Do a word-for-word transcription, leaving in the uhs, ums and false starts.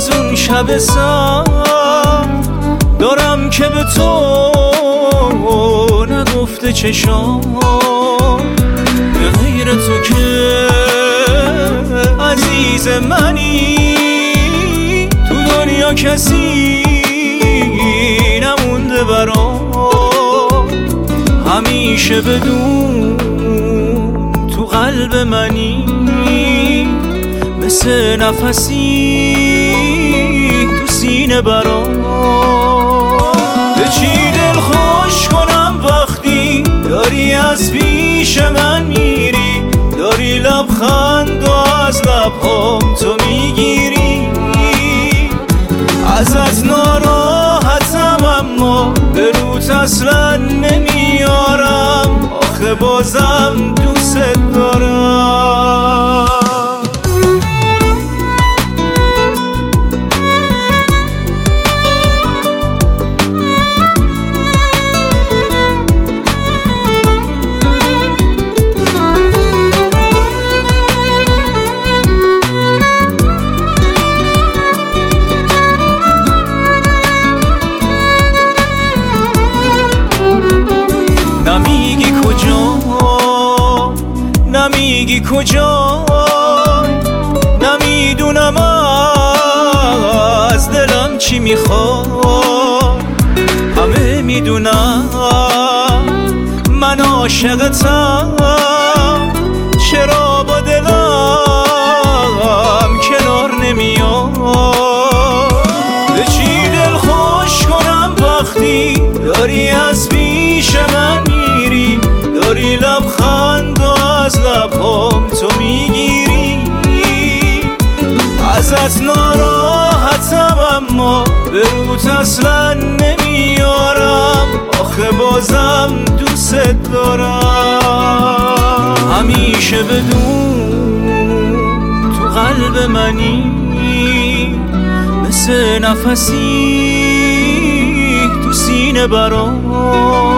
از اون شب سر دارم که به تو نگفته چشام، به غیر تو که عزیز منی تو دنیا کسی نمونده برام. همیشه بدون تو قلب منی مثل نفسی تو سینه برام. به چی دل خوش کنم وقتی داری از پیش من میری، داری لبخند و از لبهام تو میگیری. ازت ناراحتم اما به روت اصلا نمیارم، آخه بازم دوست دارم. نمیگی کجا، نمیگی کجا، نمیدونم از دلم چی میخواد. همه میدونم من عاشقتم، چرا با دلم کنار نمیاد. به چی دل خوش کنم وقتی داری از پیش من میری، داری لبخند و از لبهام تو میگیری. ازت ناراحتم اما به روت اصلا نمیارم، آخه بازم دوست دارم. همیشه بدون تو قلب منی مثل نفسی تو سینه برام.